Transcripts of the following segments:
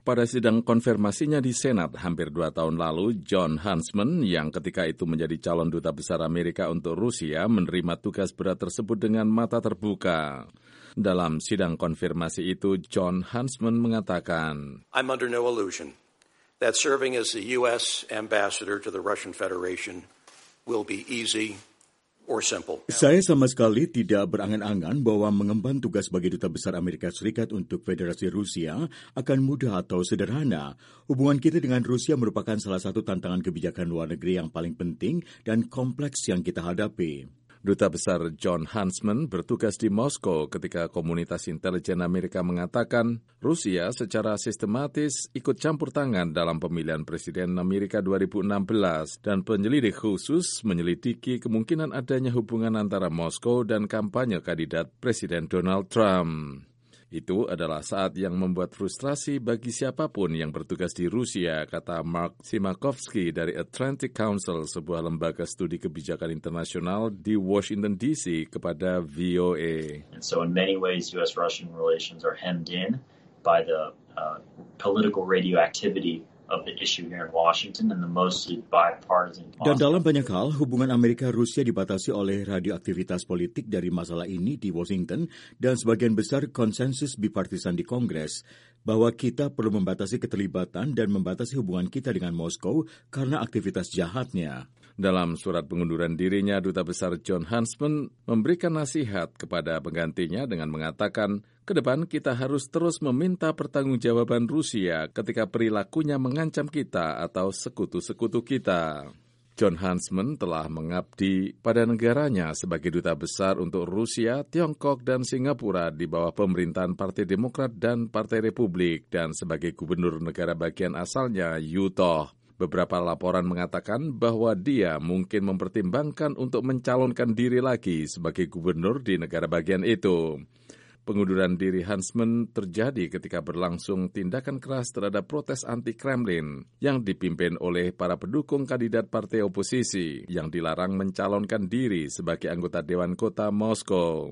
Pada sidang konfirmasinya di Senat hampir 2 tahun lalu, Jon Huntsman yang ketika itu menjadi calon duta besar Amerika untuk Rusia menerima tugas berat tersebut dengan mata terbuka. Dalam sidang konfirmasi itu, Jon Huntsman mengatakan, I'm under no illusion that serving as the U.S. ambassador to the Russian Federation will be easy or simple. Saya sama sekali tidak berangan-angan bahwa mengemban tugas sebagai duta besar Amerika Serikat untuk Federasi Rusia akan mudah atau sederhana. Hubungan kita dengan Rusia merupakan salah satu tantangan kebijakan luar negeri yang paling penting dan kompleks yang kita hadapi. Duta Besar Jon Huntsman bertugas di Moskow ketika komunitas intelijen Amerika mengatakan Rusia secara sistematis ikut campur tangan dalam pemilihan Presiden Amerika 2016 dan penyelidik khusus menyelidiki kemungkinan adanya hubungan antara Moskow dan kampanye kandidat Presiden Donald Trump. Itu adalah saat yang membuat frustrasi bagi siapapun yang bertugas di Rusia, kata Mark Simakovsky dari Atlantic Council, sebuah lembaga studi kebijakan internasional di Washington, D.C. kepada VOA. And so in many ways, U.S.-Russian relations are hemmed in by the political radioactivity of the issue here in Washington and the mostly bipartisan. Dan dalam banyak hal, hubungan Amerika-Rusia dibatasi oleh radioaktivitas politik dari masalah ini di Washington dan sebagian besar konsensus bipartisan di Kongres bahwa kita perlu membatasi keterlibatan dan membatasi hubungan kita dengan Moskow karena aktivitas jahatnya. Dalam surat pengunduran dirinya, Duta Besar Jon Huntsman memberikan nasihat kepada penggantinya dengan mengatakan, ke depan kita harus terus meminta pertanggungjawaban Rusia ketika perilakunya mengancam kita atau sekutu-sekutu kita. Jon Huntsman telah mengabdi pada negaranya sebagai Duta Besar untuk Rusia, Tiongkok, dan Singapura di bawah pemerintahan Partai Demokrat dan Partai Republik dan sebagai gubernur negara bagian asalnya, Utah. Beberapa laporan mengatakan bahwa dia mungkin mempertimbangkan untuk mencalonkan diri lagi sebagai gubernur di negara bagian itu. Pengunduran diri Huntsman terjadi ketika berlangsung tindakan keras terhadap protes anti-Kremlin yang dipimpin oleh para pendukung kandidat partai oposisi yang dilarang mencalonkan diri sebagai anggota Dewan Kota Moskow.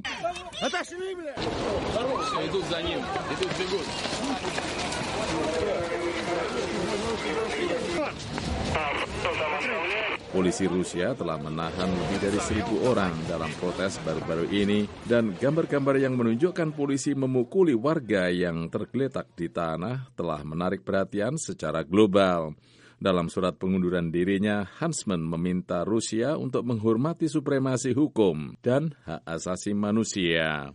Polisi Rusia telah menahan lebih dari 1.000 orang dalam protes baru-baru ini dan gambar-gambar yang menunjukkan polisi memukuli warga yang tergeletak di tanah telah menarik perhatian secara global. Dalam surat pengunduran dirinya, Huntsman meminta Rusia untuk menghormati supremasi hukum dan hak asasi manusia.